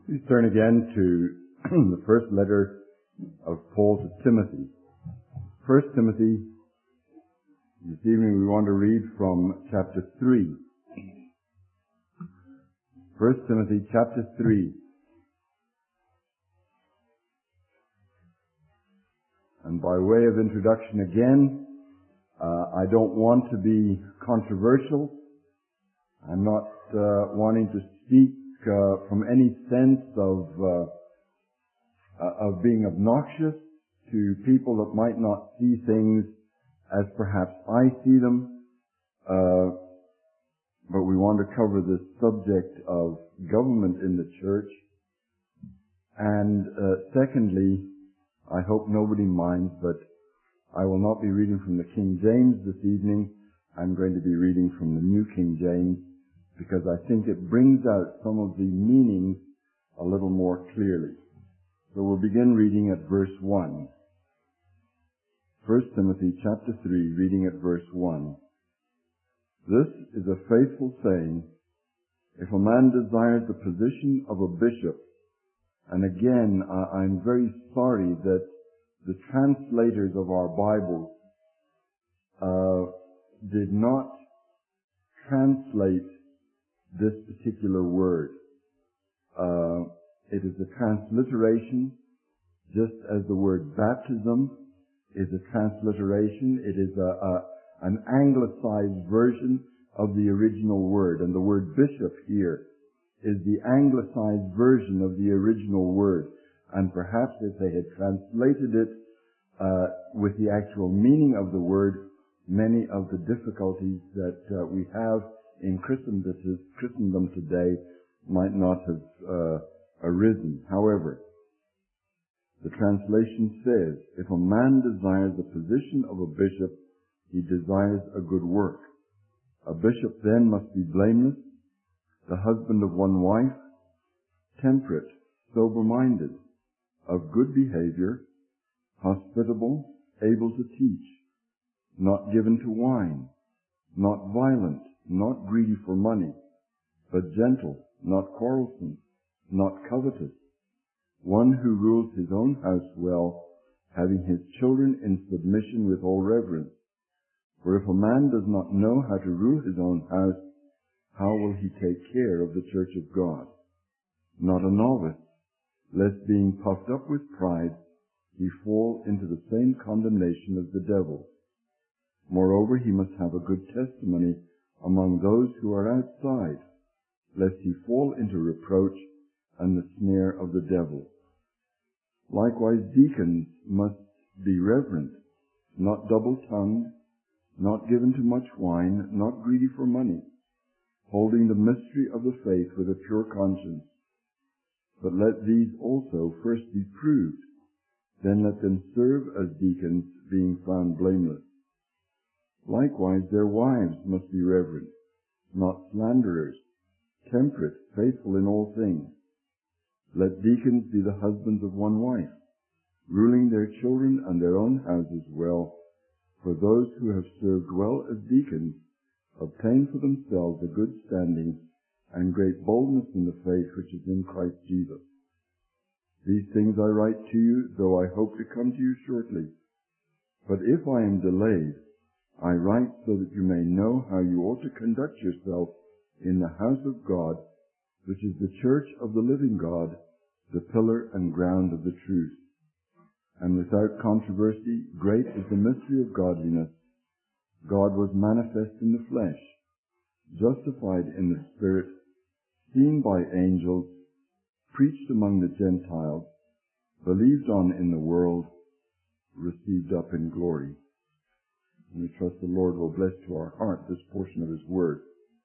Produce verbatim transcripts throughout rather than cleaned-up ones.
Please turn again to the first letter of Paul to Timothy. First Timothy, this evening we want to read from chapter three. First Timothy chapter three. And by way of introduction again, uh, I don't want to be controversial. I'm not uh, wanting to speak uh, from any sense of uh, uh, of being obnoxious to people that might not see things as perhaps I see them. Uh, but we want to cover the subject of government in the church. And uh, secondly, I hope nobody minds, but I will not be reading from the King James this evening. I'm going to be reading from the New King James because I think it brings out some of the meanings a little more clearly. So we'll begin reading at verse one. First Timothy chapter three, reading at verse one. This is a faithful saying, if a man desires the position of a bishop. And again, uh, I'm very sorry that the translators of our Bibles uh, did not translate this particular word. Uh, it is a transliteration, just as the word baptism is a transliteration. It is a, a an anglicized version of the original word, and the word bishop here is the anglicized version of the original word. And perhaps if they had translated it uh, with the actual meaning of the word, many of the difficulties that uh, we have in Christendom, Christendom today might not have uh, arisen. However, the translation says, if a man desires the position of a bishop, he desires a good work. A bishop then must be blameless, the husband of one wife, temperate, sober-minded, of good behavior, hospitable, able to teach, not given to wine, not violent, not greedy for money, but gentle, not quarrelsome, not covetous, one who rules his own house well, having his children in submission with all reverence. For if a man does not know how to rule his own house, how will he take care of the church of God? Not a novice, lest being puffed up with pride, he fall into the same condemnation as the devil. Moreover, he must have a good testimony among those who are outside, lest he fall into reproach and the snare of the devil. Likewise, deacons must be reverent, not double-tongued, not given to much wine, not greedy for money, holding the mystery of the faith with a pure conscience. But let these also first be proved, then let them serve as deacons, being found blameless. Likewise, their wives must be reverent, not slanderers, temperate, faithful in all things. Let deacons be the husbands of one wife, ruling their children and their own houses well, for those who have served well as deacons obtain for themselves a good standing and great boldness in the faith which is in Christ Jesus. These things I write to you, though I hope to come to you shortly. But if I am delayed, I write so that you may know how you ought to conduct yourself in the house of God, which is the church of the living God, the pillar and ground of the truth. And without controversy, great is the mystery of godliness. God was manifest in the flesh, justified in the Spirit, seen by angels, preached among the Gentiles, believed on in the world, received up in glory. And we trust the Lord will bless to our heart this portion of His Word.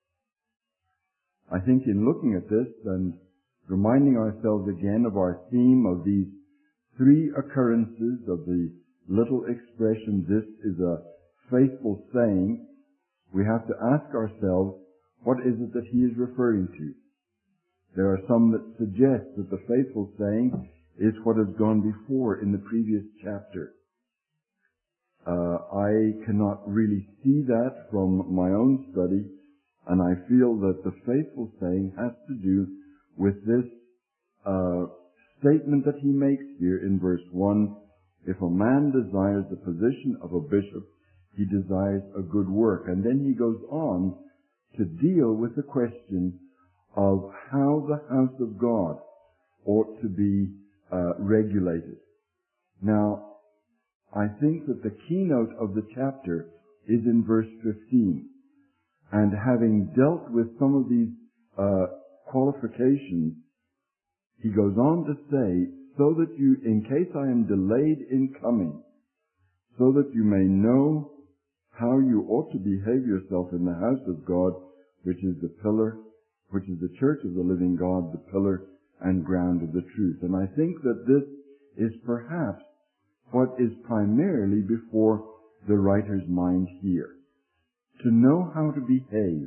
I think in looking at this and reminding ourselves again of our theme of these three occurrences of the little expression, this is a faithful saying, we have to ask ourselves, what is it that he is referring to? There are some that suggest that the faithful saying is what has gone before in the previous chapter. Uh, I cannot really see that from my own study, and I feel that the faithful saying has to do with this uh, statement that he makes here in verse one, if a man desires the position of a bishop, he desires a good work. And then he goes on to deal with the question of how the house of God ought to be uh, regulated. Now, I think that the keynote of the chapter is in verse fifteen. And having dealt with some of these uh, qualifications, he goes on to say, so that you, in case I am delayed in coming, so that you may know how you ought to behave yourself in the house of God, which is the pillar, which is the church of the living God, the pillar and ground of the truth. And I think that this is perhaps what is primarily before the writer's mind here. To know how to behave.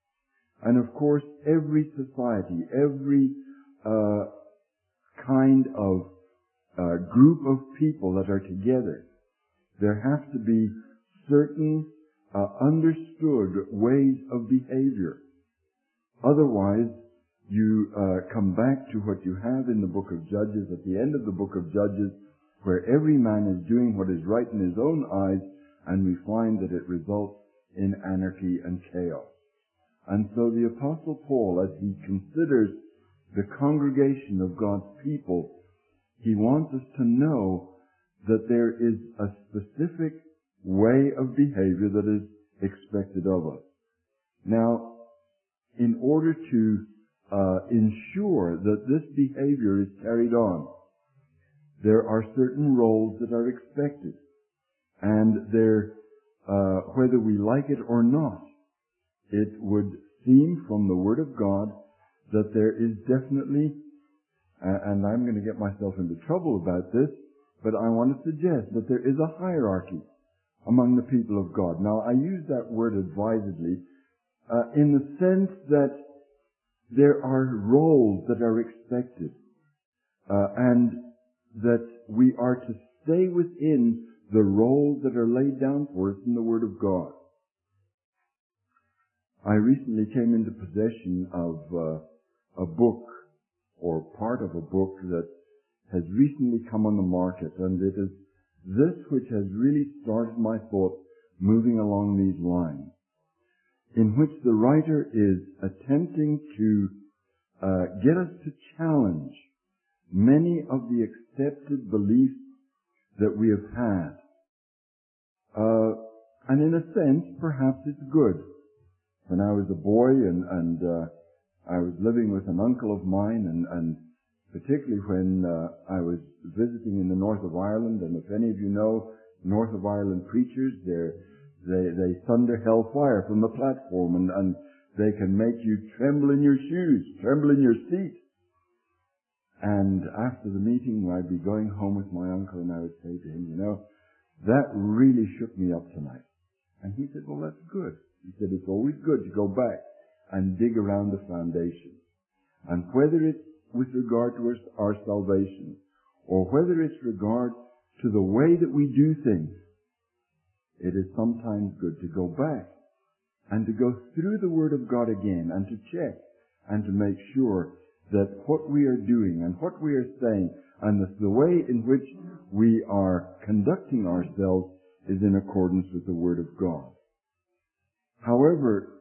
And of course, every society, every uh, kind of uh, group of people that are together, there have to be certain uh, understood ways of behavior. Otherwise, you uh, come back to what you have in the book of Judges, at the end of the book of Judges, where every man is doing what is right in his own eyes, and we find that it results in anarchy and chaos. And so the Apostle Paul, as he considers the congregation of God's people, he wants us to know that there is a specific way of behavior that is expected of us. Now, in order to uh, ensure that this behavior is carried on, there are certain roles that are expected. And there Uh, whether we like it or not, it would seem from the Word of God that there is definitely, uh, and I'm going to get myself into trouble about this, but I want to suggest that there is a hierarchy among the people of God. Now, I use that word advisedly uh, in the sense that there are roles that are expected, uh, and that we are to stay within the roles that are laid down for us in the Word of God. I recently came into possession of uh, a book, or part of a book, that has recently come on the market, and it is this which has really started my thoughts moving along these lines, in which the writer is attempting to uh, get us to challenge many of the accepted beliefs that we have had. Uh, and in a sense, perhaps it's good. When I was a boy and, and uh, I was living with an uncle of mine, and, and particularly when uh, I was visiting in the north of Ireland, and if any of you know north of Ireland preachers, they're, they they thunder hellfire from the platform, and, and they can make you tremble in your shoes, tremble in your seat. And after the meeting, I'd be going home with my uncle, and I would say to him, you know, that really shook me up tonight. And he said, well, that's good. He said, it's always good to go back and dig around the foundation. And whether it's with regard to our, our salvation, or whether it's regard to the way that we do things, it is sometimes good to go back and to go through the Word of God again, and to check and to make sure that what we are doing and what we are saying and the, the way in which we are conducting ourselves is in accordance with the Word of God. However,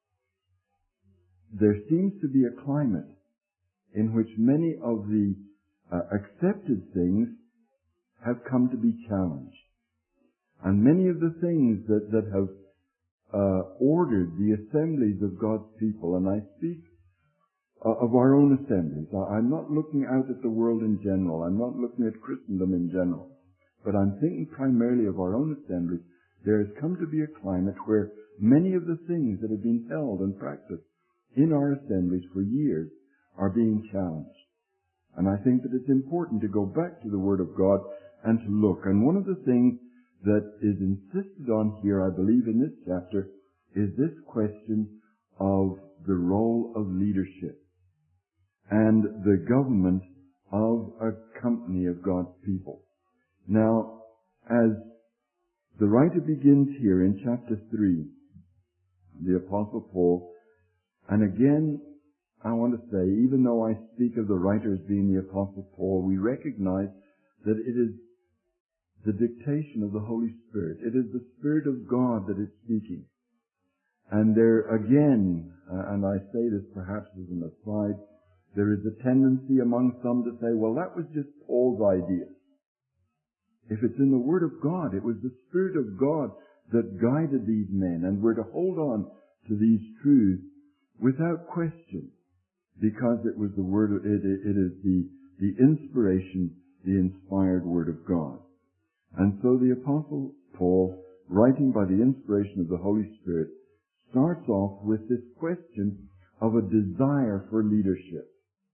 there seems to be a climate in which many of the uh, accepted things have come to be challenged. And many of the things that, that have uh, ordered the assemblies of God's people, and I speak Uh, of our own assemblies. I'm not looking out at the world in general. I'm not looking at Christendom in general. But I'm thinking primarily of our own assemblies. There has come to be a climate where many of the things that have been held and practiced in our assemblies for years are being challenged. And I think that it's important to go back to the Word of God and to look. And one of the things that is insisted on here, I believe, in this chapter, is this question of the role of leadership and the government of a company of God's people. Now, as the writer begins here in chapter three, the Apostle Paul, and again, I want to say, even though I speak of the writer as being the Apostle Paul, we recognize that it is the dictation of the Holy Spirit. It is the Spirit of God that is speaking. And there again, uh, and I say this perhaps as an aside, there is a tendency among some to say, well, that was just Paul's idea. If it's in the Word of God, it was the Spirit of God that guided these men, and we're to hold on to these truths without question, because it was the Word of, it, it is the, the inspiration, the inspired Word of God. And so the Apostle Paul, writing by the inspiration of the Holy Spirit, starts off with this question of a desire for leadership.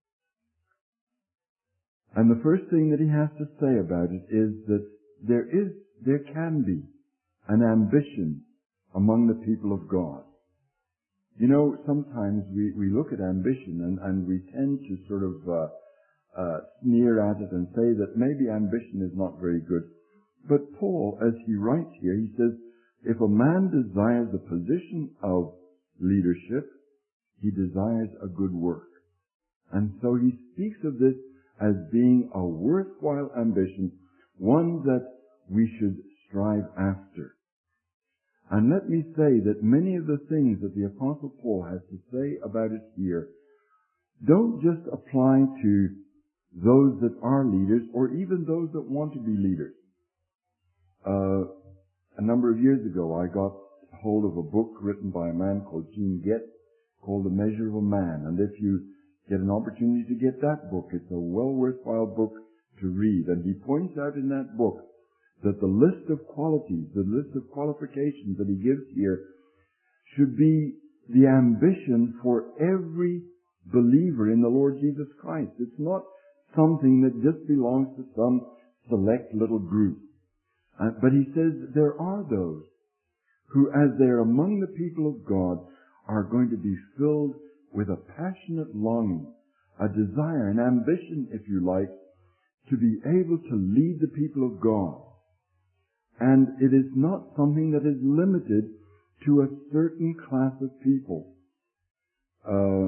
And the first thing that he has to say about it is that there is, there can be an ambition among the people of God. You know, sometimes we, we look at ambition and, and we tend to sort of uh, uh, sneer at it and say that maybe ambition is not very good. But Paul, as he writes here, he says, if a man desires the position of leadership, he desires a good work. And so he speaks of this as being a worthwhile ambition, one that we should strive after. And let me say that many of the things that the Apostle Paul has to say about it here don't just apply to those that are leaders or even those that want to be leaders. Uh, a number of years ago, I got hold of a book written by a man called Gene Getz called The Measure of a Man. And if you get an opportunity to get that book, it's a well worthwhile book to read. And he points out in that book that the list of qualities, the list of qualifications that he gives here should be the ambition for every believer in the Lord Jesus Christ. It's not something that just belongs to some select little group. Uh, but he says there are those who, as they're among the people of God, are going to be filled with a passionate longing, a desire, an ambition, if you like, to be able to lead the people of God. And it is not something that is limited to a certain class of people. Uh,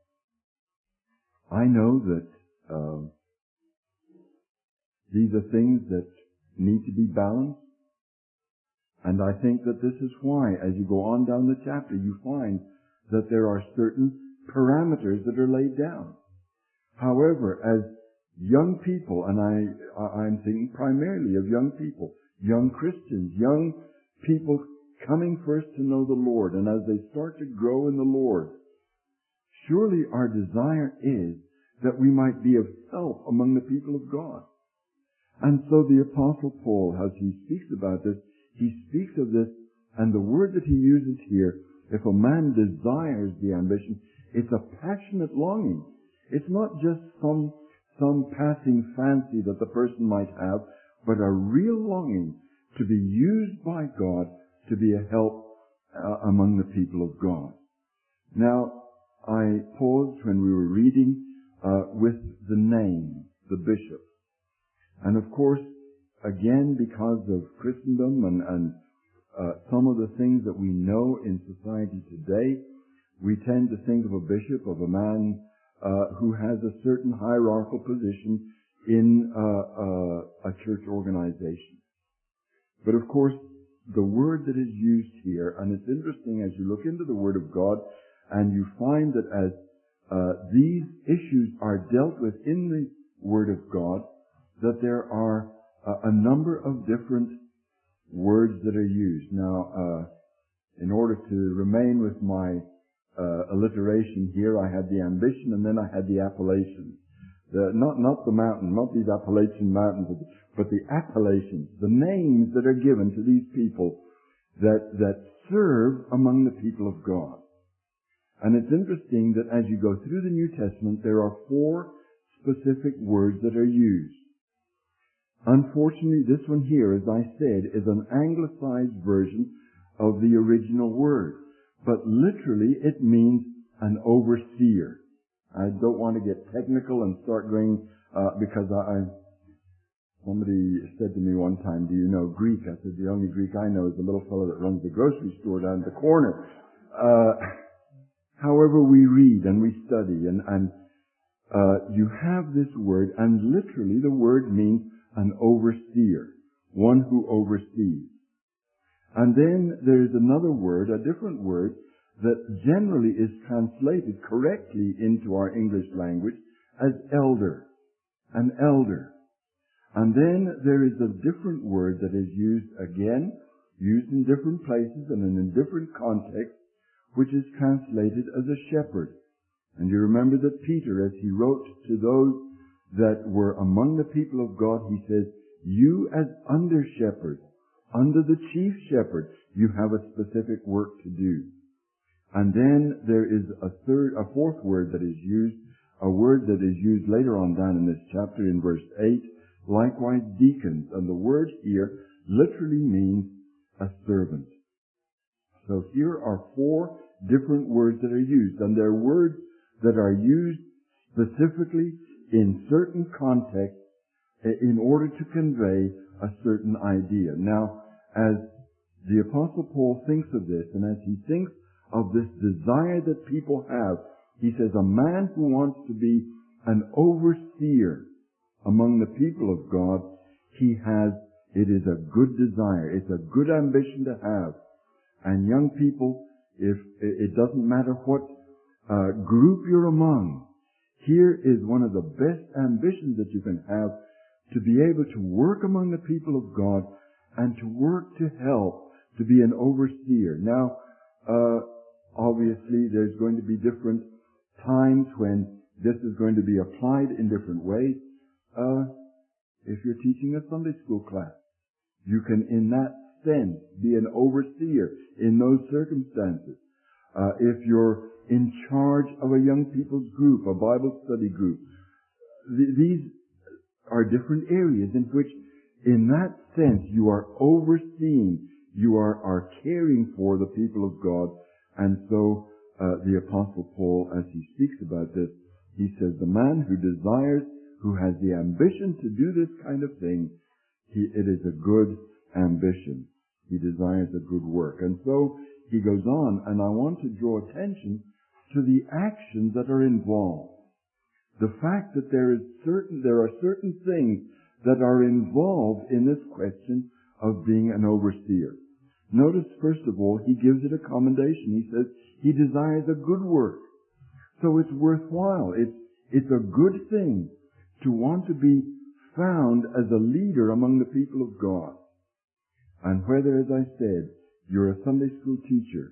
I know that uh, these are things that need to be balanced. And I think that this is why, as you go on down the chapter, you find that there are certain parameters that are laid down. However, as young people, and I, I'm thinking primarily of young people, young Christians, young people coming first to know the Lord, and as they start to grow in the Lord, surely our desire is that we might be of help among the people of God. And so the Apostle Paul, as he speaks about this, he speaks of this, and the word that he uses here, if a man desires the ambition, it's a passionate longing. It's not just some, some passing fancy that the person might have, but a real longing to be used by God to be a help uh, among the people of God. Now, I paused when we were reading uh, with the name, the bishop. And of course, again, because of Christendom and, and uh, some of the things that we know in society today, we tend to think of a bishop, of a man uh, who has a certain hierarchical position in uh, uh, a church organization. But of course, the word that is used here, and it's interesting as you look into the Word of God, and you find that as uh, these issues are dealt with in the Word of God, that there are uh, a number of different words that are used. Now, uh, in order to remain with my uh, alliteration here, I had the ambition and then I had the appellation. The, not, not the mountain, not these Appalachian mountains, but the appellations, the names that are given to these people that, that serve among the people of God. And it's interesting that as you go through the New Testament, there are four specific words that are used. Unfortunately, this one here, as I said, is an anglicized version of the original word. But literally, it means an overseer. I don't want to get technical and start going, uh, because I, I, somebody said to me one time, do you know Greek? I said, the only Greek I know is the little fellow that runs the grocery store down at the corner. Uh, however we read and we study, and, and uh, you have this word, and literally the word means an overseer, one who oversees. And then there is another word, a different word, that generally is translated correctly into our English language as elder, an elder. And then there is a different word that is used again, used in different places and in a different context, which is translated as a shepherd. And you remember that Peter, as he wrote to those that were among the people of God, he says, you as under shepherds, under the chief shepherd, you have a specific work to do. And then there is a third, a fourth word that is used, a word that is used later on down in this chapter in verse eight, likewise deacons. And the word here literally means a servant. So here are four different words that are used, and they're words that are used specifically in certain contexts in order to convey a certain idea. Now, as the Apostle Paul thinks of this, and as he thinks of this desire that people have, he says a man who wants to be an overseer among the people of God, he has, it is a good desire, it's a good ambition to have. And young people, if it doesn't matter what uh, group you're among, here is one of the best ambitions that you can have, to be able to work among the people of God and to work to help, to be an overseer. Now, uh, obviously there's going to be different times when this is going to be applied in different ways. Uh, if you're teaching a Sunday school class, you can, in that sense, be an overseer in those circumstances. Uh, if you're in charge of a young people's group, a Bible study group, th- these are different areas in which, in that sense, you are overseeing, you are, are caring for the people of God. And so, uh, the Apostle Paul, as he speaks about this, he says, the man who desires, who has the ambition to do this kind of thing, he, it is a good ambition. He desires a good work. And so, he goes on, and I want to draw attention to the actions that are involved. The fact that there is certain, there are certain things that are involved in this question of being an overseer. Notice, first of all, he gives it a commendation. He says he desires a good work. So it's worthwhile. It's, it's a good thing to want to be found as a leader among the people of God. And whether, as I said, you're a Sunday school teacher,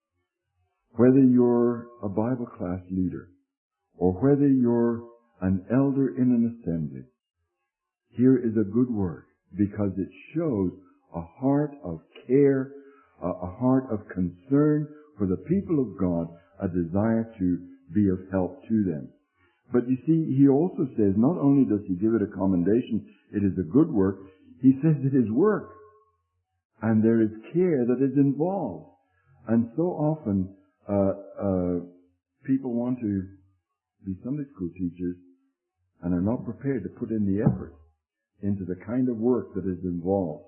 whether you're a Bible class leader, or whether you're an elder in an assembly, here is a good work, because it shows a heart of care, a heart of concern for the people of God, a desire to be of help to them. But you see, he also says, not only does he give it a commendation, it is a good work, he says it is work. And there is care that is involved. And so often, uh, uh, people want to be Sunday school teachers and are not prepared to put in the effort into the kind of work that is involved.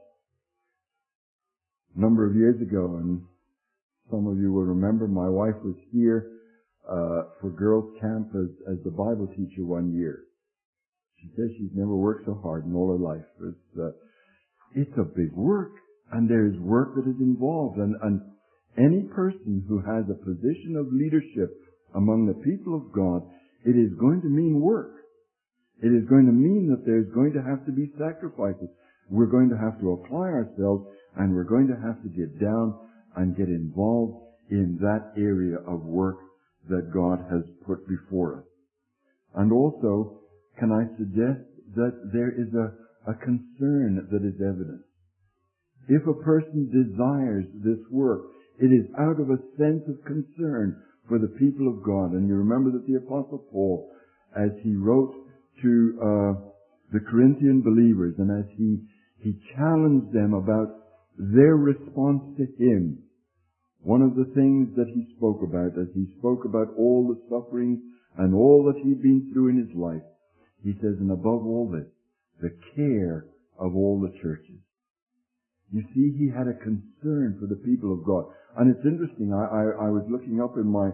A number of years ago, and some of you will remember, my wife was here uh, for girls' camp as, as the Bible teacher one year. She says she's never worked so hard in all her life. It's, uh, it's a big work, and there's work that is involved. And, and any person who has a position of leadership among the people of God, it is going to mean work. It is going to mean that there's going to have to be sacrifices. We're going to have to apply ourselves, and we're going to have to get down and get involved in that area of work that God has put before us. And also, can I suggest that there is a, a concern that is evident. If a person desires this work, it is out of a sense of concern for the people of God. And you remember that the Apostle Paul, as he wrote to uh, the Corinthian believers, and as he, he challenged them about their response to him, one of the things that he spoke about, as he spoke about all the sufferings and all that he'd been through in his life, he says, and above all this, the care of all the churches. You see, he had a concern for the people of God. And it's interesting, I, I, I was looking up in my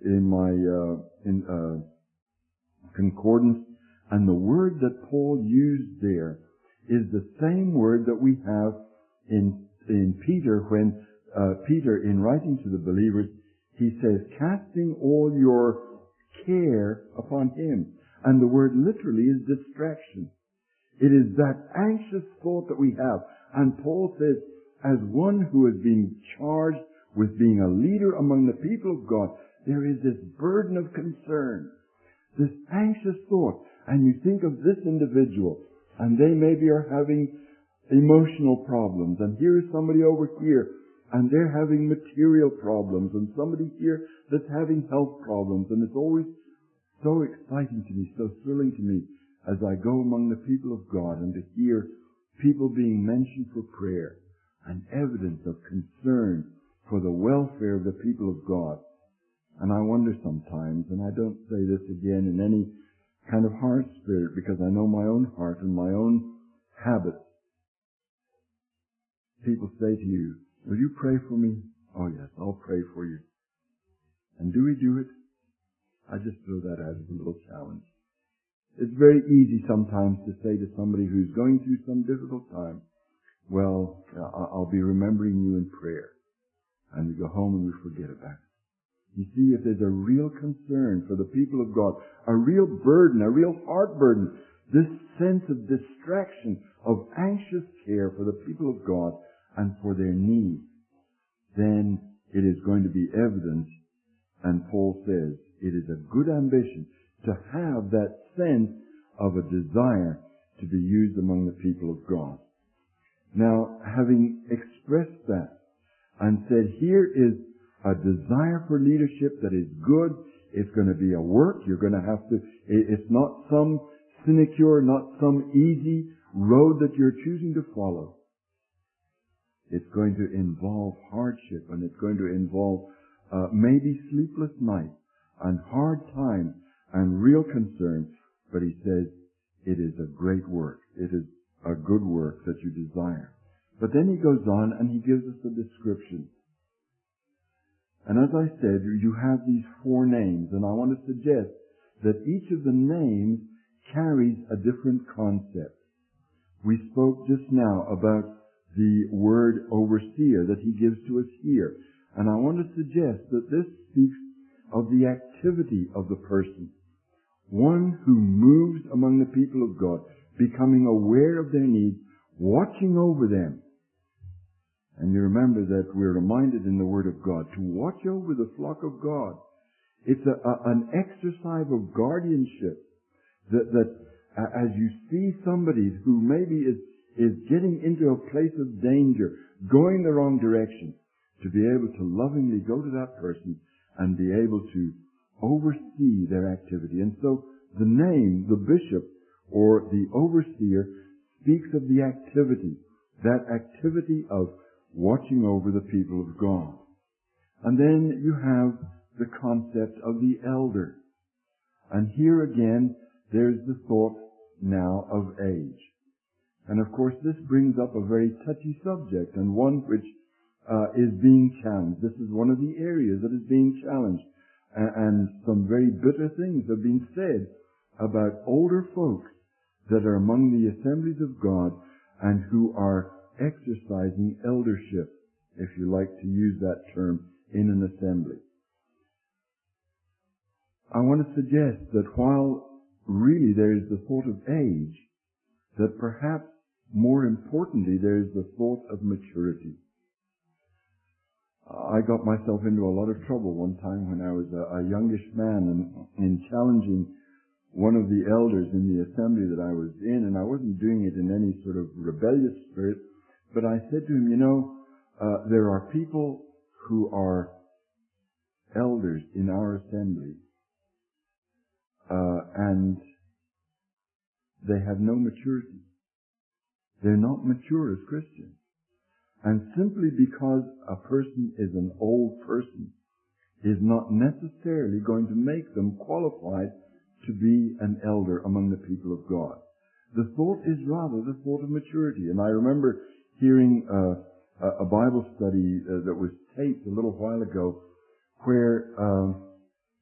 in my uh, in uh, concordance, and the word that Paul used there is the same word that we have in in Peter when uh, Peter, in writing to the believers, he says, casting all your care upon him. And the word literally is distraction. It is that anxious thought that we have. And Paul says, as one who has been charged with being a leader among the people of God, there is this burden of concern, this anxious thought. And you think of this individual, and they maybe are having emotional problems, and here is somebody over here, and they're having material problems, and somebody here that's having health problems, and it's always so exciting to me, so thrilling to me, as I go among the people of God and to hear people being mentioned for prayer, and evidence of concern for the welfare of the people of God. And I wonder sometimes, and I don't say this again in any kind of hard spirit, because I know my own heart and my own habits. People say to you, will you pray for me? Oh yes, I'll pray for you. And do we do it? I just throw that out as a little challenge. It's very easy sometimes to say to somebody who's going through some difficult time, well, I'll be remembering you in prayer. And we go home and we forget about it. You see, if there's a real concern for the people of God, a real burden, a real heart burden, this sense of distraction, of anxious care for the people of God and for their needs, then it is going to be evident. And Paul says it is a good ambition to have that sense of a desire to be used among the people of God. Now, having expressed that and said here is a desire for leadership that is good, it's going to be a work, you're going to have to, it's not some sinecure, not some easy road that you're choosing to follow. It's going to involve hardship, and it's going to involve uh, maybe sleepless nights and hard times and real concerns. But he says it is a great work. It is a good work that you desire. But then he goes on and he gives us a description. And as I said, you have these four names, and I want to suggest that each of the names carries a different concept. We spoke just now about the word overseer that he gives to us here. And I want to suggest that this speaks of the activity of the person. One who moves among the people of God, becoming aware of their needs, watching over them. And you remember that we're reminded in the Word of God to watch over the flock of God. It's a, a, an exercise of guardianship that, that uh, as you see somebody who maybe is, is getting into a place of danger, going the wrong direction, to be able to lovingly go to that person and be able to oversee their activity. And so the name, the bishop or the overseer, speaks of the activity, that activity of watching over the people of God. And then you have the concept of the elder. And here again, there's the thought now of age. And of course, this brings up a very touchy subject, and one which uh, is being challenged. This is one of the areas that is being challenged. And some very bitter things have been said about older folks that are among the assemblies of God and who are exercising eldership, if you like to use that term, in an assembly. I want to suggest that while really there is the thought of age, that perhaps more importantly there is the thought of maturity. I got myself into a lot of trouble one time when I was a, a youngish man and in challenging one of the elders in the assembly that I was in, and I wasn't doing it in any sort of rebellious spirit, but I said to him, you know, uh, there are people who are elders in our assembly, uh, and they have no maturity. They're not mature as Christians. And simply because a person is an old person is not necessarily going to make them qualified to be an elder among the people of God. The thought is rather the thought of maturity. And I remember hearing uh, a Bible study uh, that was taped a little while ago where uh,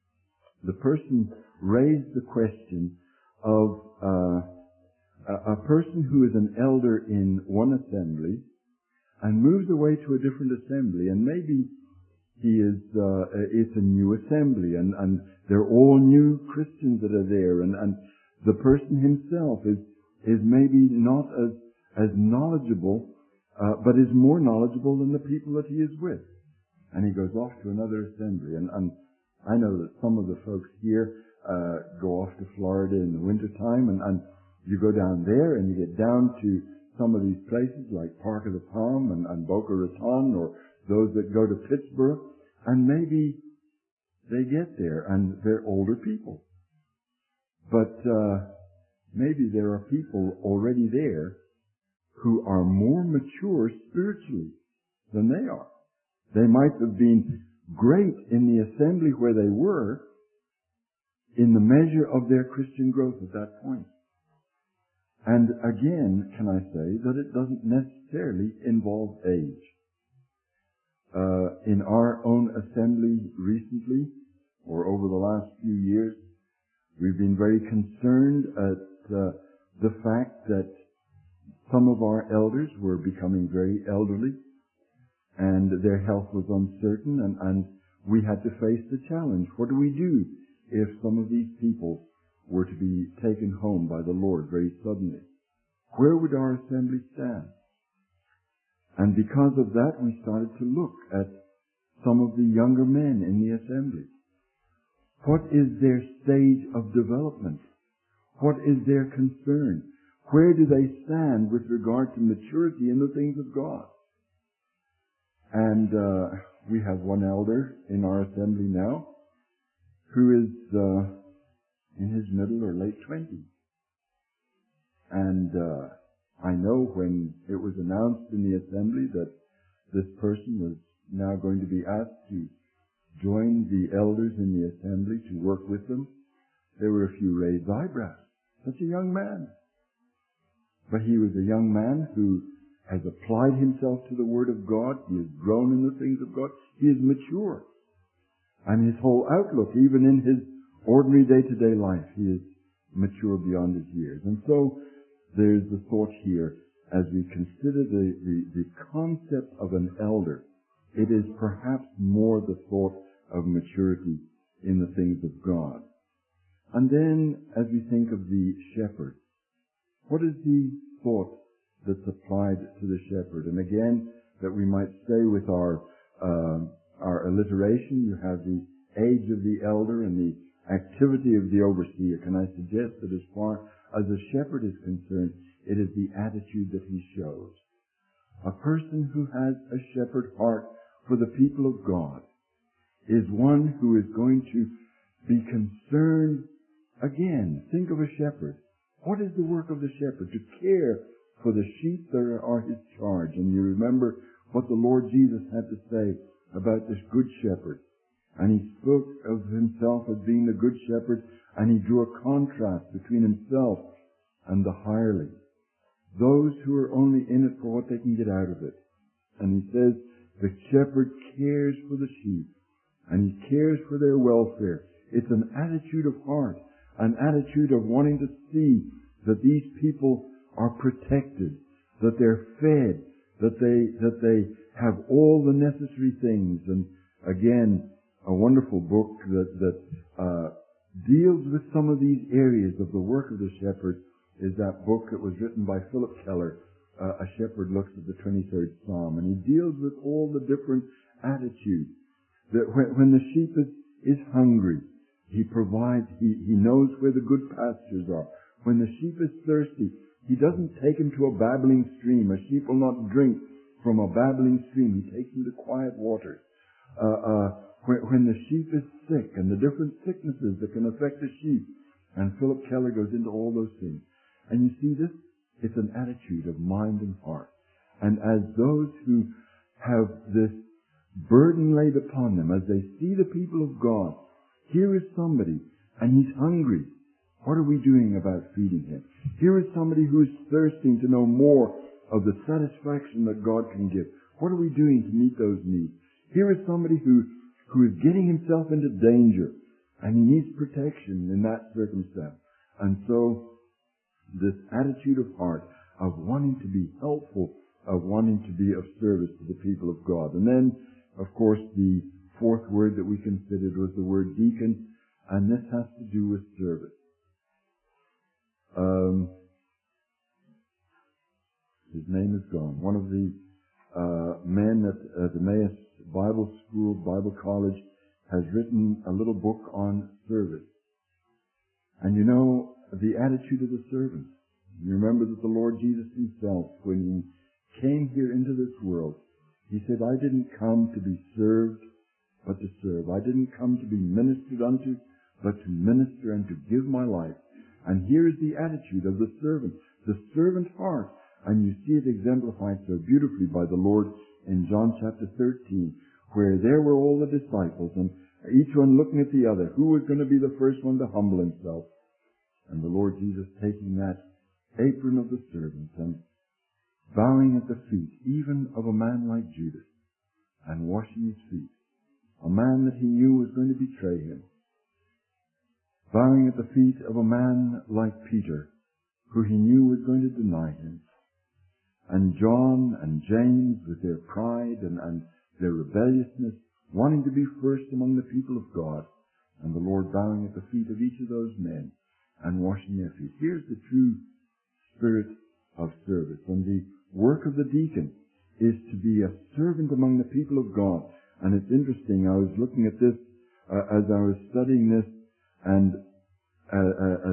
the person raised the question of uh, a, a person who is an elder in one assembly and moves away to a different assembly, and maybe he is, uh, it's a new assembly, and, and they're all new Christians that are there, and, and the person himself is, is maybe not as, as knowledgeable, uh, but is more knowledgeable than the people that he is with. And he goes off to another assembly, and, and I know that some of the folks here, uh, go off to Florida in the wintertime, and, and you go down there and you get down to some of these places like Park of the Palm and, and Boca Raton, or those that go to Pittsburgh, and maybe they get there and they're older people. But uh, maybe there are people already there who are more mature spiritually than they are. They might have been great in the assembly where they were in the measure of their Christian growth at that point. And again, can I say that it doesn't necessarily involve age. Uh, in our own assembly recently, or over the last few years, we've been very concerned at uh, the fact that some of our elders were becoming very elderly, and their health was uncertain, and, and we had to face the challenge. What do we do if some of these people were to be taken home by the Lord very suddenly? Where would our assembly stand? And because of that, we started to look at some of the younger men in the assembly. What is their stage of development? What is their concern? Where do they stand with regard to maturity in the things of God? And uh, we have one elder in our assembly now who is uh, in his middle or late twenties. And uh, I know when it was announced in the assembly that this person was now going to be asked to join the elders in the assembly to work with them, there were a few raised eyebrows. Such a young man. But he was a young man who has applied himself to the Word of God. He has grown in the things of God. He is mature. And his whole outlook, even in his ordinary day-to-day life, he is mature beyond his years. And so there's the thought here, as we consider the, the, the concept of an elder, it is perhaps more the thought of maturity in the things of God. And then, as we think of the shepherd, what is the thought that's applied to the shepherd? And again, that we might stay with our uh, our alliteration, you have the age of the elder and the activity of the overseer. Can I suggest that as far as a shepherd is concerned, it is the attitude that he shows. A person who has a shepherd heart for the people of God is one who is going to be concerned. Again, think of a shepherd. What is the work of the shepherd? To care for the sheep that are his charge. And you remember what the Lord Jesus had to say about this good shepherd. And he spoke of himself as being the good shepherd, and he drew a contrast between himself and the hireling. Those who are only in it for what they can get out of it. And he says, the shepherd cares for the sheep, and he cares for their welfare. It's an attitude of heart, an attitude of wanting to see that these people are protected, that they're fed, that they, that they have all the necessary things. And again, a wonderful book that, that uh, deals with some of these areas of the work of the shepherd is that book that was written by Philip Keller, uh, A Shepherd Looks at the twenty-third Psalm. And he deals with all the different attitudes. That when, when the sheep is, is hungry, he provides, he, he knows where the good pastures are. When the sheep is thirsty, he doesn't take him to a babbling stream. A sheep will not drink from a babbling stream. He takes him to quiet waters. Uh, uh, when, when the sheep is sick, and the different sicknesses that can affect the sheep, and Philip Keller goes into all those things. And you see this? It's an attitude of mind and heart. And as those who have this burden laid upon them, as they see the people of God, here is somebody, and he's hungry. What are we doing about feeding him? Here is somebody who is thirsting to know more of the satisfaction that God can give. What are we doing to meet those needs? Here is somebody who, who is getting himself into danger, And he needs protection in that circumstance. And so, this attitude of heart of wanting to be helpful, of wanting to be of service to the people of God. And then, of course, the fourth word that we considered was the word deacon, and this has to do with service. Um, his name is gone. One of the uh, men at, at Emmaus Bible School, Bible College, has written a little book on service. And you know, the attitude of the servant. You remember that the Lord Jesus himself, when he came here into this world, he said, I didn't come to be served, but to serve. I didn't come to be ministered unto, but to minister and to give my life. And here is the attitude of the servant, the servant heart. And you see it exemplified so beautifully by the Lord in John chapter thirteen, where there were all the disciples, and each one looking at the other, who was going to be the first one to humble himself. And the Lord Jesus taking that apron of the servant and bowing at the feet, even of a man like Judas, and washing his feet, a man that he knew was going to betray him, bowing at the feet of a man like Peter, who he knew was going to deny him, and John and James with their pride and, and their rebelliousness, wanting to be first among the people of God, and the Lord bowing at the feet of each of those men and washing their feet. Here's the true spirit of service. And the work of the deacon is to be a servant among the people of God. And it's interesting, I was looking at this uh, as I was studying this, and uh, uh, as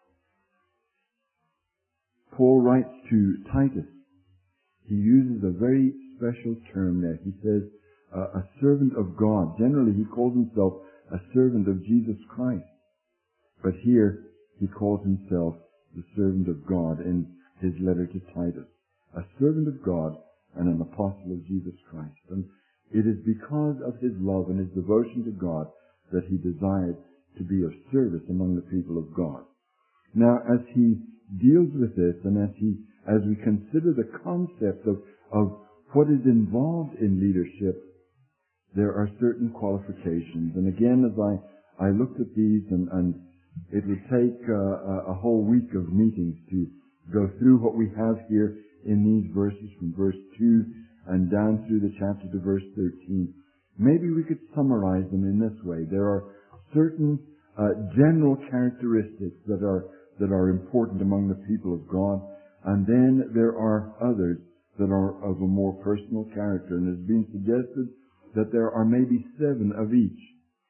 Paul writes to Titus, he uses a very special term there. He says, uh, a servant of God. Generally, he calls himself a servant of Jesus Christ. But here, he calls himself the servant of God in his letter to Titus. A servant of God and an apostle of Jesus Christ. And it is because of his love and his devotion to God that he desired to be of service among the people of God. Now, as he deals with this, and as he, as we consider the concept of, of what is involved in leadership, there are certain qualifications. And again, as I, I looked at these, and, and it would take uh, a whole week of meetings to go through what we have here in these verses from verse two and down through the chapter to verse thirteen. Maybe we could summarize them in this way. There are certain uh, general characteristics that are that are important among the people of God, and then there are others that are of a more personal character. And it's been suggested that there are maybe seven of each.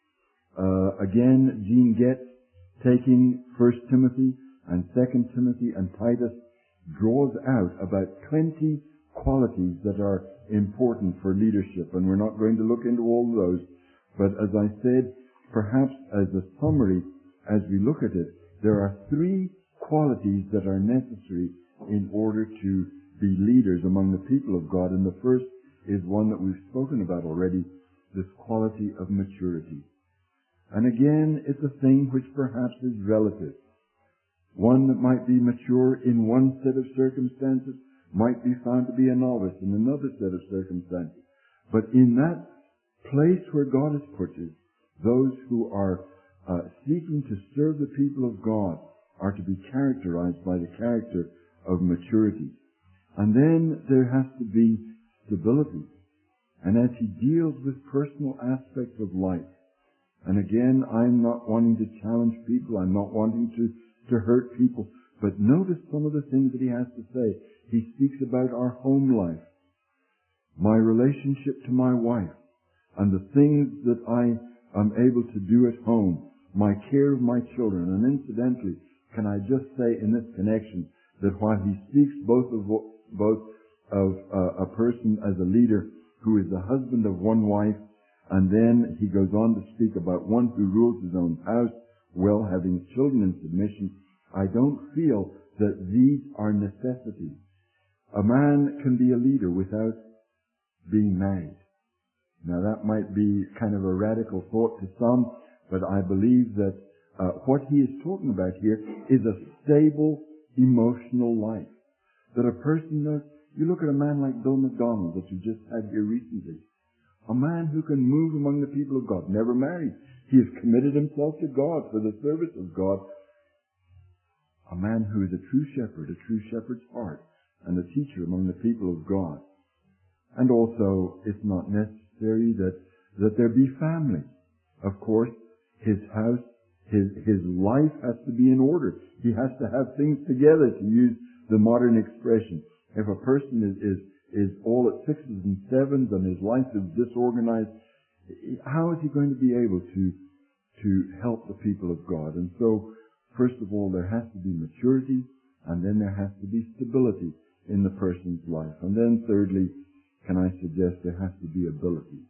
Uh, again, Jean Getz, taking First Timothy and Second Timothy and Titus, draws out about twenty qualities that are important for leadership. And we're not going to look into all of those. But as I said, perhaps as a summary, as we look at it, there are three qualities that are necessary in order to be leaders among the people of God. And the first is one that we've spoken about already, this quality of maturity. And again, it's a thing which perhaps is relative. One that might be mature in one set of circumstances might be found to be a novice in another set of circumstances. But in that place where God has put you, those who are uh, seeking to serve the people of God are to be characterized by the character of maturity. And then there has to be stability. And as he deals with personal aspects of life, and again, I'm not wanting to challenge people, I'm not wanting to, to hurt people, but notice some of the things that he has to say. He speaks about our home life, my relationship to my wife, and the things that I am able to do at home, my care of my children. And incidentally, can I just say in this connection that while he speaks both of both of uh, a person as a leader who is the husband of one wife, and then he goes on to speak about one who rules his own house, well, having children in submission, I don't feel that these are necessities. A man can be a leader without being married. Now that might be kind of a radical thought to some, but I believe that uh, what he is talking about here is a stable emotional life. That a person knows, you look at a man like Bill McDonald that you just had here recently, a man who can move among the people of God, never married. He has committed himself to God for the service of God. A man who is a true shepherd, a true shepherd's heart, and a teacher among the people of God. And also, it's not necessary that, that there be family. Of course, his house, his, his life has to be in order. He has to have things together, to use the modern expression. If a person is, is, is all at sixes and sevens and his life is disorganized, how is he going to be able to, to help the people of God? And so, first of all, there has to be maturity, and then there has to be stability in the person's life. And then thirdly, can I suggest there has to be ability.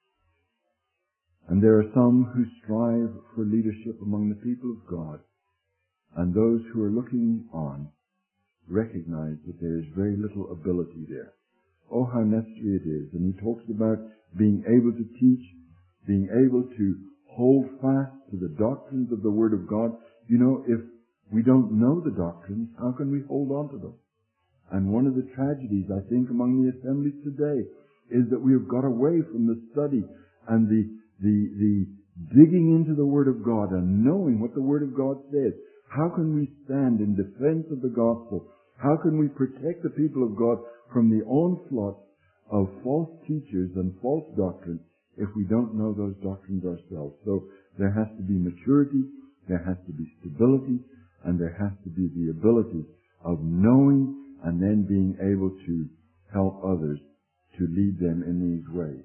And there are some who strive for leadership among the people of God, and those who are looking on recognize that there is very little ability there. Oh, how necessary it is. And he talks about being able to teach, being able to hold fast to the doctrines of the Word of God. You know, if we don't know the doctrines, how can we hold on to them? And one of the tragedies, I think, among the assemblies today is that we have got away from the study and the, the, the digging into the Word of God and knowing what the Word of God says. How can we stand in defense of the gospel? How can we protect the people of God from the onslaught of false teachers and false doctrines if we don't know those doctrines ourselves? So there has to be maturity, there has to be stability, and there has to be the ability of knowing and then being able to help others to lead them in these ways.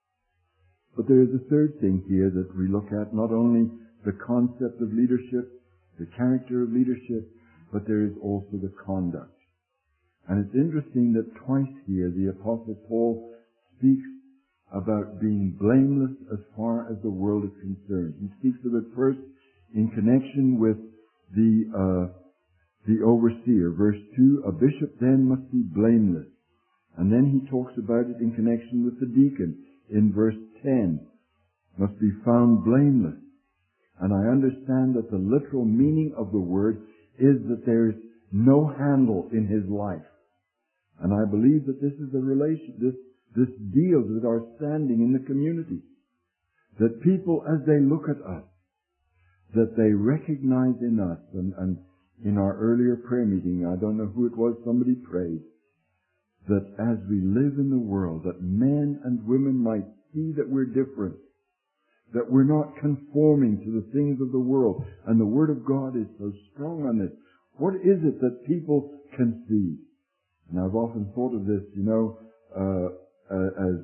But there is a third thing here that we look at, not only the concept of leadership, the character of leadership, but there is also the conduct. And it's interesting that twice here the Apostle Paul speaks about being blameless as far as the world is concerned. He speaks of it first in connection with the uh, the overseer. Verse two, a bishop then must be blameless. And then he talks about it in connection with the deacon. In verse ten, must be found blameless. And I understand that the literal meaning of the word is that there is no handle in his life. And I believe that this is the relation, this, this deals with our standing in the community. That people, as they look at us, that they recognize in us, and, and in our earlier prayer meeting, I don't know who it was, somebody prayed, that as we live in the world, that men and women might see that we're different, that we're not conforming to the things of the world. And the Word of God is so strong on this. What is it that people can see? And I've often thought of this, you know, uh, uh, as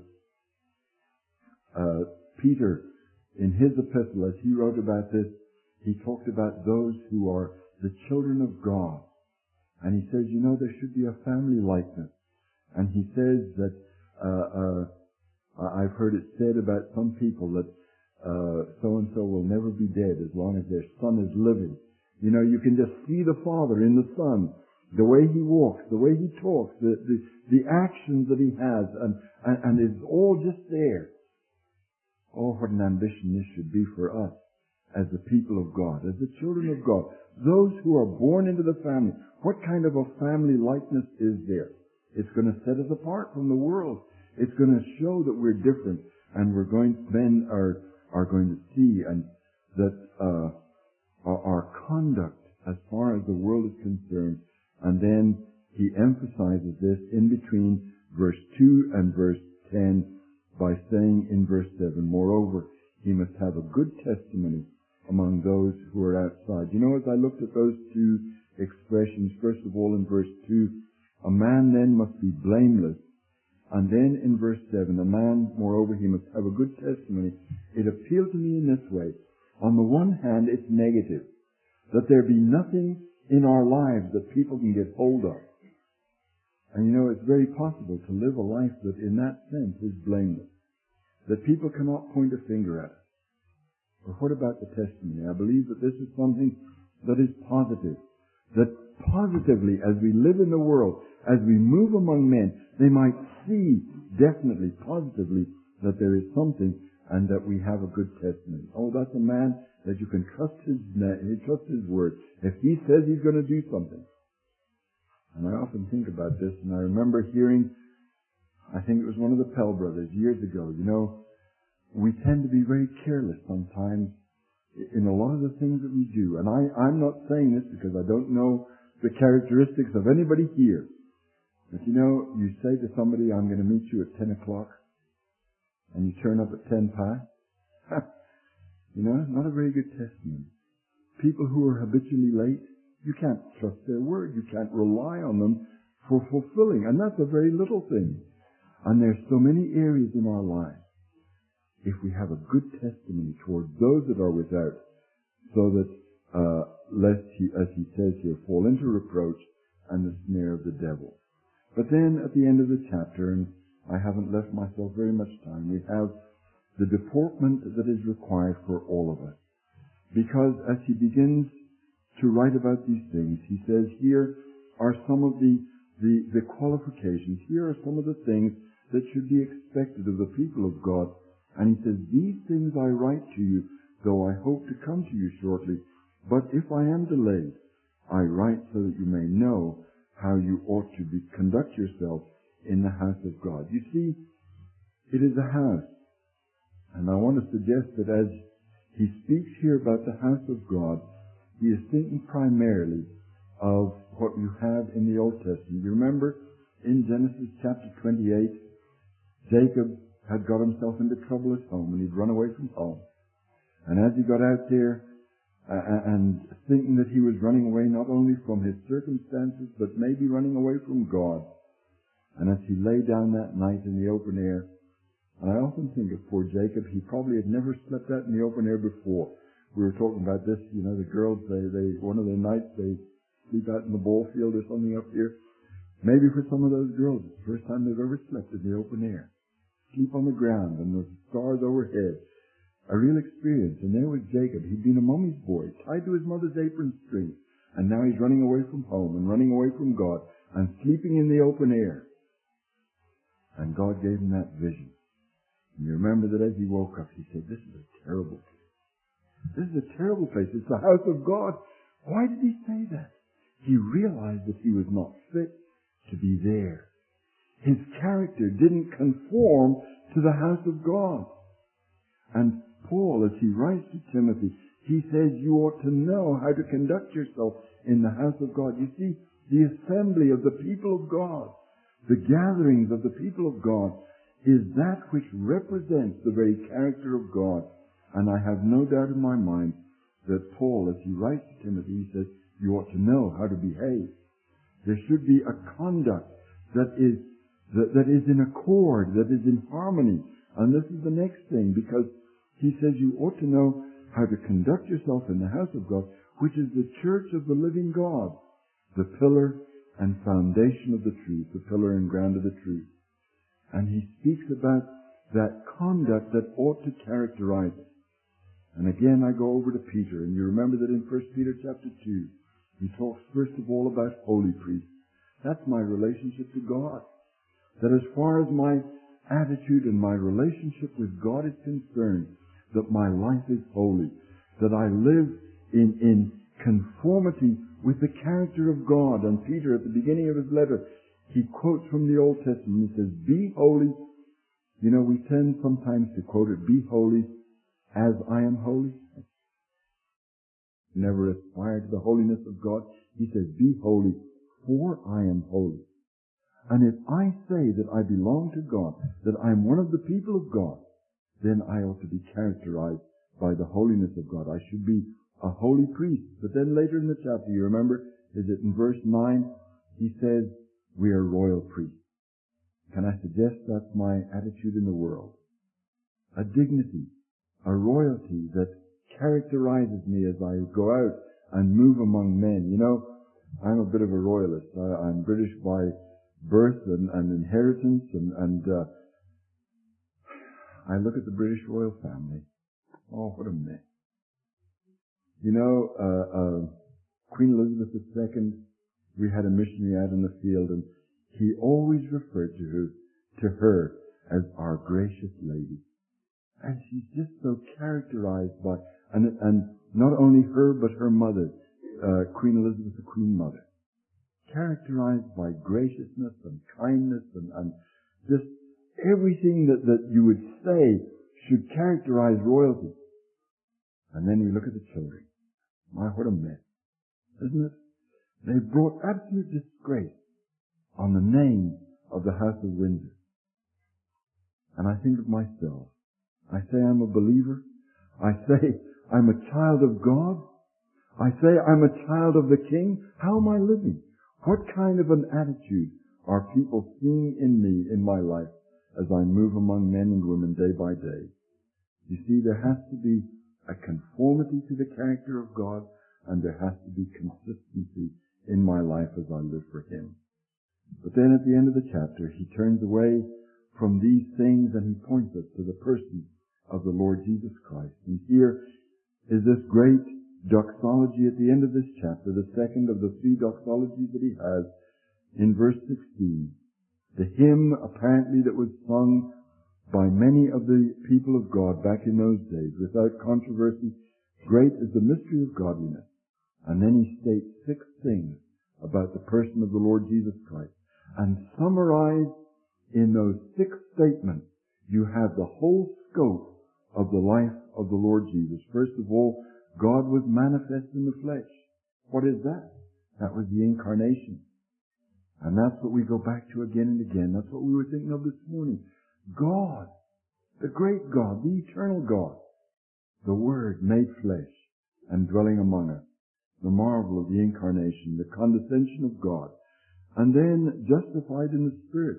uh, Peter, in his epistle, as he wrote about this, he talked about those who are the children of God. And he says, you know, there should be a family likeness. And he says that, uh, uh, I've heard it said about some people that uh, so-and-so will never be dead as long as their son is living. You know, you can just see the Father in the Son, the way He walks, the way He talks, the, the, the actions that He has, and, and, and it's all just there. Oh, what an ambition this should be for us as the people of God, as the children of God, those who are born into the family. What kind of a family likeness is there? It's going to set us apart from the world. It's going to show that we're different, and we're going, men are, are going to see and that, uh, our, our conduct as far as the world is concerned. And then he emphasizes this in between verse two and verse ten by saying in verse seven, moreover, he must have a good testimony among those who are outside. You know, as I looked at those two expressions, first of all in verse two, a man then must be blameless. And then in verse seven, a man, moreover, he must have a good testimony. It appealed to me in this way. On the one hand, it's negative, that there be nothing in our lives that people can get hold of. And you know, it's very possible to live a life that in that sense is blameless, that people cannot point a finger at us. But what about the testimony? I believe that this is something that is positive, that positively, as we live in the world, as we move among men, they might see definitely, positively, that there is something and that we have a good testimony. Oh, that's a man that you can trust his trust his word. If he says he's going to do something. And I often think about this, and I remember hearing, I think it was one of the Pell brothers years ago, you know, we tend to be very careless sometimes in a lot of the things that we do. And I, I'm not saying this because I don't know the characteristics of anybody here. But you know, you say to somebody, I'm going to meet you at ten o'clock, and you turn up at ten past. You know, not a very good testimony. People who are habitually late, you can't trust their word. You can't rely on them for fulfilling. And that's a very little thing. And there's so many areas in our lives. If we have a good testimony toward those that are without, so that uh, lest he, as he says here, fall into reproach and the snare of the devil. But then at the end of the chapter, and I haven't left myself very much time, we have the deportment that is required for all of us. Because as he begins to write about these things, he says, here are some of the, the, the qualifications, here are some of the things that should be expected of the people of God. And he says, these things I write to you, though I hope to come to you shortly. But if I am delayed, I write so that you may know how you ought to be, conduct yourself in the house of God. You see, it is a house. And I want to suggest that as he speaks here about the house of God, he is thinking primarily of what you have in the Old Testament. You remember in Genesis chapter twenty-eight, Jacob had got himself into trouble at home and he'd run away from home. And as he got out there uh, and thinking that he was running away not only from his circumstances but maybe running away from God, and as he lay down that night in the open air, and I often think of poor Jacob, he probably had never slept out in the open air before. We were talking about this, you know, the girls, they, they, one of the nights they sleep out in the ball field or something up here. Maybe for some of those girls, it's the first time they've ever slept in the open air. Sleep on the ground and the stars overhead. A real experience. And there was Jacob. He'd been a mummy's boy, tied to his mother's apron string. And now he's running away from home and running away from God and sleeping in the open air. And God gave him that vision. And you remember that as he woke up, he said, this is a terrible place. This is a terrible place. It's the house of God. Why did he say that? He realized that he was not fit to be there. His character didn't conform to the house of God. And Paul, as he writes to Timothy, he says you ought to know how to conduct yourself in the house of God. You see, the assembly of the people of God, the gatherings of the people of God, is that which represents the very character of God. And I have no doubt in my mind that Paul, as he writes to Timothy, he says, you ought to know how to behave. There should be a conduct that is that, that is in accord, that is in harmony. And this is the next thing, because he says you ought to know how to conduct yourself in the house of God, which is the church of the living God, the pillar and foundation of the truth, the pillar and ground of the truth. And he speaks about that conduct that ought to characterize it. And again, I go over to Peter, and you remember that in First Peter chapter two, he talks first of all about holy priests. That's my relationship to God. That as far as my attitude and my relationship with God is concerned, that my life is holy, that I live in, in conformity with the character of God. And Peter, at the beginning of his letter, he quotes from the Old Testament. He says, be holy. You know, we tend sometimes to quote it, be holy as I am holy. Never aspire to the holiness of God. He says, be holy for I am holy. And if I say that I belong to God, that I'm one of the people of God, then I ought to be characterized by the holiness of God. I should be a holy priest. But then later in the chapter, you remember, is it in verse nine, he says, we are royal priests. Can I suggest that's my attitude in the world? A dignity, a royalty that characterizes me as I go out and move among men. You know, I'm a bit of a royalist. I, I'm British by birth and, and inheritance, and, and uh, I look at the British royal family. Oh, what a mess. You know, uh, uh, Queen Elizabeth the Second, we had a missionary out in the field, and he always referred to her, to her as our gracious lady. And she's just so characterized by, and, and not only her, but her mother, uh, Queen Elizabeth, the Queen Mother. Characterized by graciousness and kindness and, and just everything that, that you would say should characterize royalty. And then we look at the children. My, what a mess, isn't it? They've brought absolute disgrace on the name of the House of Windsor. And I think of myself. I say I'm a believer. I say I'm a child of God. I say I'm a child of the King. How am I living? What kind of an attitude are people seeing in me, in my life, as I move among men and women day by day? You see, there has to be a conformity to the character of God, and there has to be consistency in my life as I live for Him. But then at the end of the chapter, he turns away from these things and he points us to the person of the Lord Jesus Christ. And here is this great doxology at the end of this chapter, the second of the three doxologies that he has in verse sixteen. The hymn apparently that was sung by many of the people of God back in those days, without controversy, great is the mystery of godliness. And then he states six things about the person of the Lord Jesus Christ. And summarized in those six statements, you have the whole scope of the life of the Lord Jesus. First of all, God was manifest in the flesh. What is that? That was the incarnation. And that's what we go back to again and again. That's what we were thinking of this morning. God, the great God, the eternal God, the Word made flesh and dwelling among us. The marvel of the incarnation, the condescension of God, and then justified in the Spirit.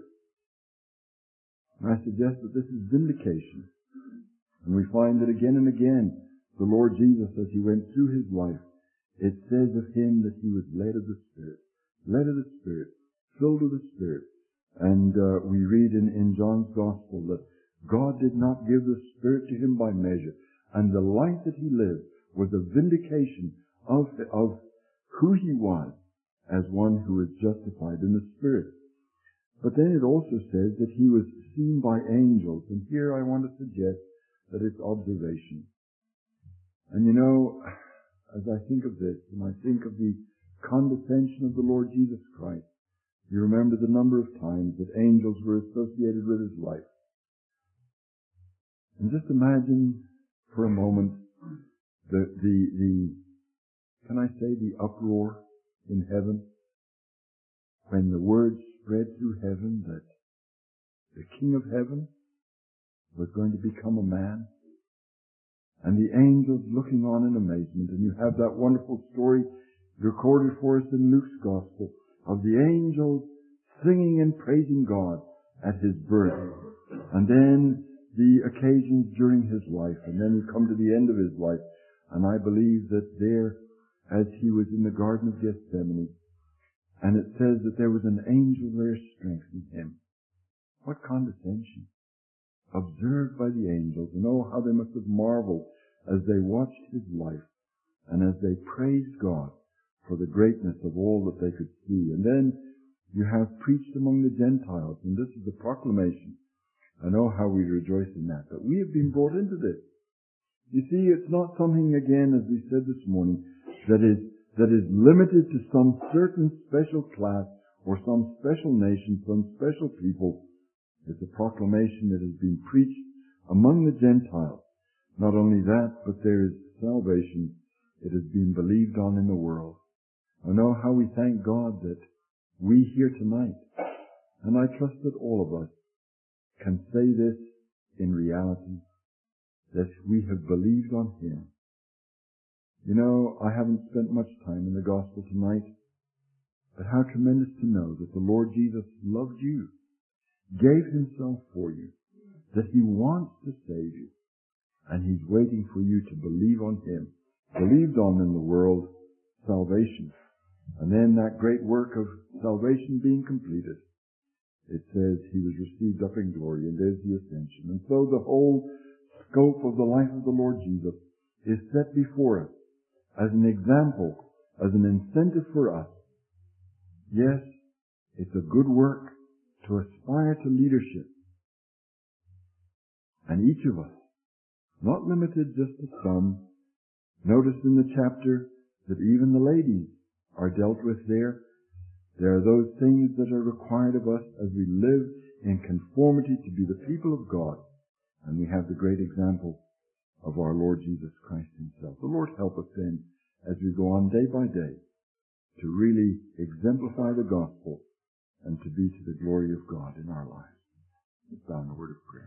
And I suggest that this is vindication. And we find that again and again, the Lord Jesus, as He went through His life, it says of Him that He was led of the Spirit, led of the Spirit, filled with the Spirit. And uh, we read in, in John's Gospel that God did not give the Spirit to Him by measure. And the life that He lived was a vindication of, of who He was as one who is justified in the Spirit. But then it also says that He was seen by angels. And here I want to suggest that it's observation. And you know, as I think of this, and I think of the condescension of the Lord Jesus Christ, you remember the number of times that angels were associated with His life. And just imagine for a moment the, the, the, can I say the uproar in heaven when the word spread through heaven that the King of Heaven was going to become a man, and the angels looking on in amazement. And you have that wonderful story recorded for us in Luke's Gospel of the angels singing and praising God at His birth, and then the occasions during His life, and then you come to the end of His life. And I believe that there, as He was in the Garden of Gethsemane, and it says that there was an angel there strengthening Him. What condescension! Observed by the angels, and oh, how they must have marveled as they watched His life, and as they praised God for the greatness of all that they could see. And then you have preached among the Gentiles, and this is the proclamation. I know how we rejoice in that, but we have been brought into this. You see, it's not something, again, as we said this morning, that is that is limited to some certain special class or some special nation, some special people. It's a proclamation that has been preached among the Gentiles. Not only that, but there is salvation. It has been believed on in the world. I know how we thank God that we here tonight, and I trust that all of us can say this in reality, that we have believed on Him. You know, I haven't spent much time in the gospel tonight, but how tremendous to know that the Lord Jesus loved you, gave Himself for you, that He wants to save you, and He's waiting for you to believe on Him, believed on in the world, salvation. And then that great work of salvation being completed, it says He was received up in glory, and there's the ascension. And so the whole scope of the life of the Lord Jesus is set before us as an example, as an incentive for us. Yes, it's a good work to aspire to leadership. And each of us, not limited just to some, notice in the chapter that even the ladies are dealt with there. There are those things that are required of us as we live in conformity to be the people of God. And we have the great example of our Lord Jesus Christ himself. The Lord help us then, as we go on day by day, to really exemplify the gospel and to be to the glory of God in our lives. Let's bow in a word of prayer.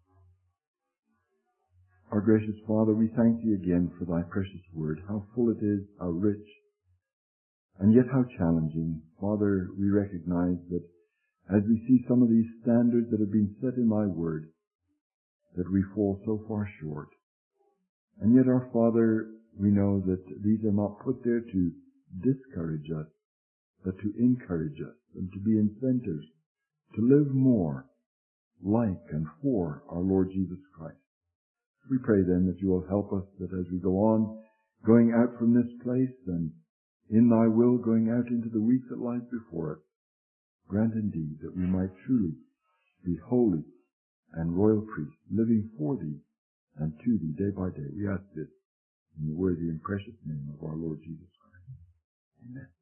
Our gracious Father, we thank Thee again for Thy precious word, how full it is, how rich, and yet how challenging. Father, we recognize that as we see some of these standards that have been set in Thy word, that we fall so far short. And yet, our Father, we know that these are not put there to discourage us, but to encourage us and to be incentives to live more like and for our Lord Jesus Christ. We pray then that You will help us, that as we go on, going out from this place and in Thy will going out into the week that lies before us, grant indeed that we might truly be holy and royal priests, living for Thee and to Thee day by day. We ask this in the worthy and precious name of our Lord Jesus Christ. Amen.